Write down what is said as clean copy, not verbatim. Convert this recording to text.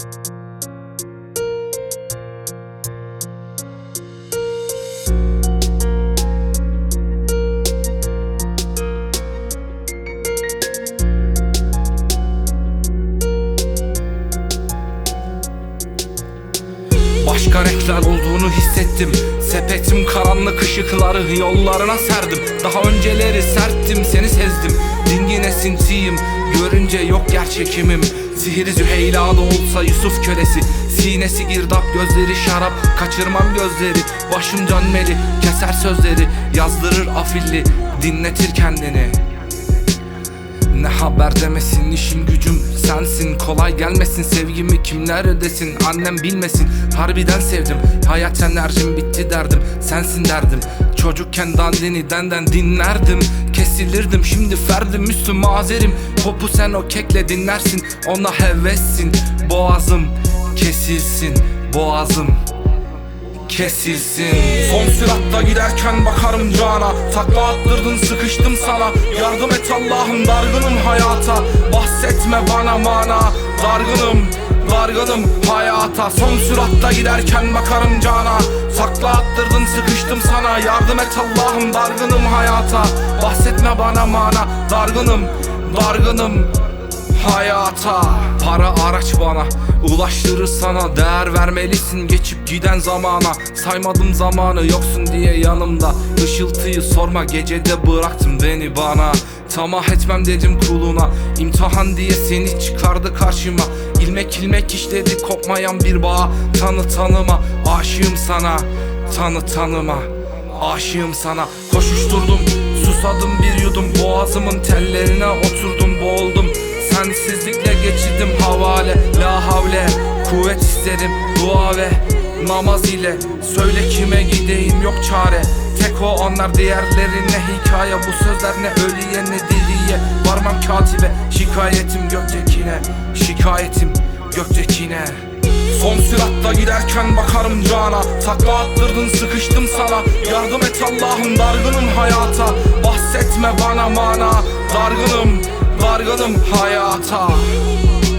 Başka renkler olduğunu hissettim. Sepetim karanlık ışıkları yollarına serdim. Daha önceleri serttim, seni sezdim. Dingin esintiyim, görünce yok gerçekimim. Sihiri Züheyla'da olsa Yusuf kölesi. Sinesi girdap, gözleri şarap. Kaçırmam gözleri, başım dönmeli. Keser sözleri, yazdırır afilli. Dinletir kendini. Ne haber demesin, işim gücüm sensin. Kolay gelmesin, sevgimi kimler ödesin. Annem bilmesin, harbiden sevdim. Hayat enerjim bitti derdim, sensin derdim. Çocukken dandini denden dinlerdim. Kesilirdim, şimdi ferdim üstüm mazerim. Popu sen o kekle dinlersin, ona hevessin. Boğazım kesilsin, boğazım kesilsin. Son süratta giderken bakarım cana. Takla attırdın, sıkıştım sana. Yardım et Allah'ım, dargınım hayata. Bahsetme bana mana. Dargınım hayata. Son süratta giderken bakarım cana. Takla attırdın, sıkıştım sana. Yardım et Allah'ım, dargınım hayata. Bahsetme bana mana. Dargınım hayata. Para araç bana, ulaştırır sana. Değer vermelisin geçip giden zamana. Saymadım zamanı yoksun diye yanımda. Işıltıyı sorma, gecede bıraktın beni bana. Tamah etmem dedim kuluna. İmtihan diye seni çıkardı karşıma. İlmek ilmek işledi kopmayan bir bağ. Tanıma aşığım sana. Tanıma aşığım sana. Koşuşturdum, susadım bir yudum. Boğazımın tellerine oturdum, boğuldum. Sensizlikle geçirdim havale. La havle, kuvvet isterim dua ve namaz ile. Söyle kime gideyim, yok çare. Tek o onlar, diğerlerine hikaye. Bu sözler ne ölüye ne diriye. Varmam katibe, şikayetim göktekine. Şikayetim göktekine. Son süratta giderken bakarım cana. Takla attırdın, sıkıştım sana. Yardım et Allah'ım, dargınım hayata. Bahsetme bana mana. Dargınım hayata.